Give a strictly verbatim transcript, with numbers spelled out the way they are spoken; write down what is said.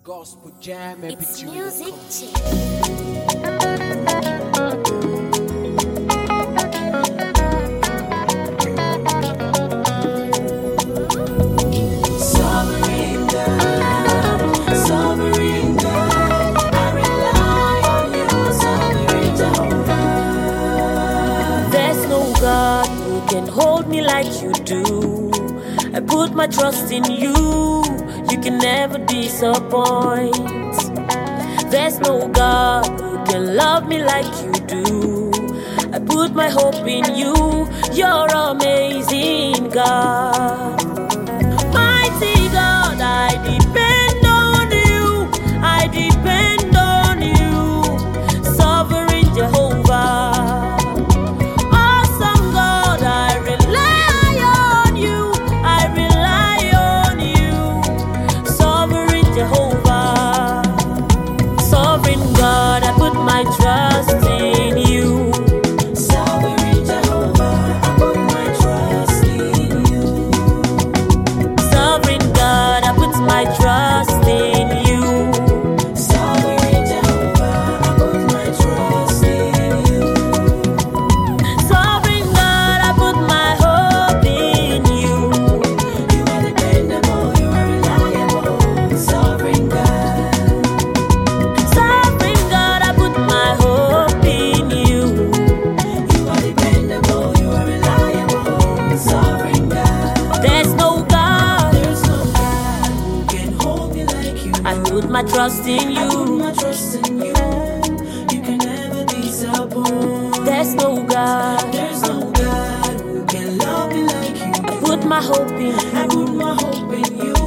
Gospel jam, It's music chick. Sovereign God, sovereign God, I rely on you, sovereign Jehovah. There's no God who can hold me like you do. I put my trust in you, you can never disappoint. There's no God who can love me like you do. I put my hope in you, you're amazing God. Mighty God, I depend on you, I depend on you, sovereign Jehovah. Awesome God, I rely on you, I rely on you, sovereign Jehovah. Sovereign God, I put my trust in you. Sovereign Jehovah, I put my trust in you. Sovereign God, I put my trust in you. Sovereign Jehovah, I put my trust in you. Sovereign God, I put my hope in you. You are dependable, you are reliable. Sovereign God, Sovereign God, I put my hope in you. you are dependable, you are reliable. Sovereign God, There's no God, there's no God who can hold me like you. I put my trust in I put you. my trust in you. You can never disappoint. There's no God, There's no God who can love me like you. I put my hope in I you. put my hope in you.